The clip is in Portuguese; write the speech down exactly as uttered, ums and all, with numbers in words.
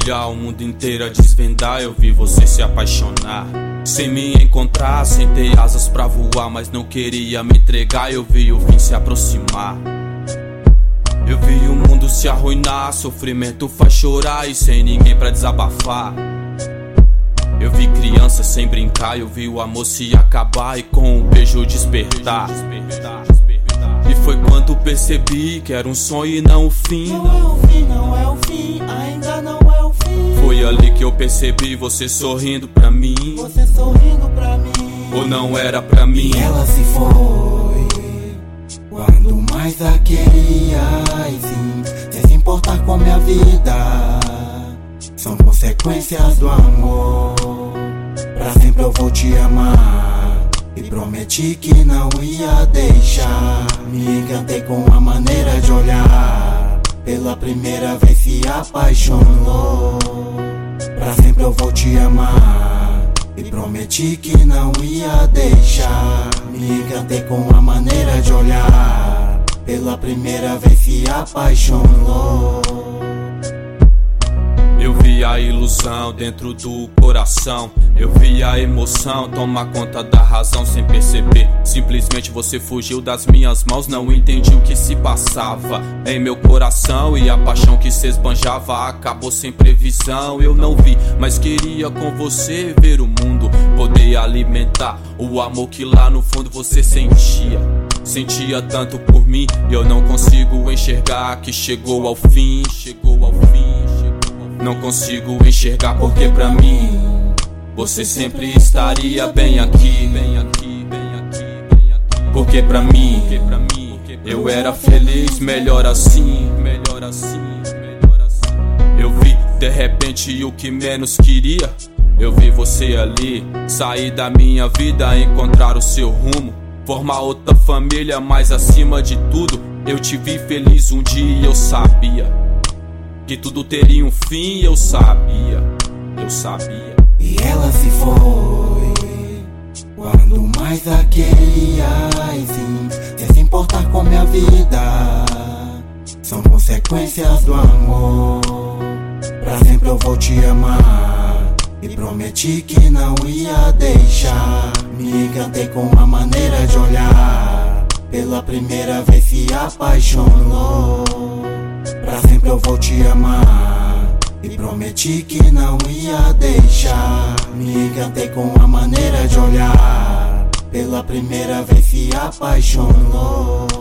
olhar o mundo inteiro a desvendar, eu vi você se apaixonar. Sem me encontrar, sentei asas pra voar, mas não queria me entregar, eu vi o fim se aproximar. Eu vi o mundo se arruinar, sofrimento faz chorar e sem ninguém pra desabafar. Eu vi criança sem brincar, eu vi o amor se acabar e com um beijo despertar. E foi quando percebi que era um sonho e não o fim. Não é o fim, não é o fim, ainda não é o fim. Foi ali que eu percebi você sorrindo pra mim. Você sorrindo pra mim. Ou não era pra mim? E ela se foi quando mais a queria, e sim, sem se importar com a minha vida. São consequências do amor. Pra sempre eu vou te amar, e prometi que não ia deixar. Me encantei com a maneira de olhar, pela primeira vez se apaixonou. Pra sempre eu vou te amar, e prometi que não ia deixar. Me encantei com a maneira de olhar, pela primeira vez se apaixonou. Eu vi a ilusão dentro do coração, eu vi a emoção tomar conta da razão sem perceber. Simplesmente você fugiu das minhas mãos, não entendi o que se passava em meu coração, e a paixão que se esbanjava acabou sem previsão. Eu não vi, mas queria com você ver o mundo, poder alimentar o amor que lá no fundo você sentia. Sentia tanto por mim, eu não consigo enxergar que chegou ao fim, chegou ao fim. Não consigo enxergar porque pra mim você sempre estaria bem aqui, bem aqui, bem aqui, bem aqui. Porque pra mim, eu era feliz, melhor assim, melhor assim, melhor assim. Eu vi de repente o que menos queria. Eu vi você ali, sair da minha vida, encontrar o seu rumo, formar outra família, mas acima de tudo eu te vi feliz um dia e eu sabia que tudo teria um fim, eu sabia, eu sabia. E ela se foi quando mais a queria, e sim, sem se importar com minha vida. São consequências do amor. Pra sempre eu vou te amar, e prometi que não ia deixar. Me encantei com a maneira de olhar, pela primeira vez se apaixonou. Pra sempre eu vou te amar, e prometi que não ia deixar. Me encantei com a maneira de olhar, pela primeira vez se apaixonou.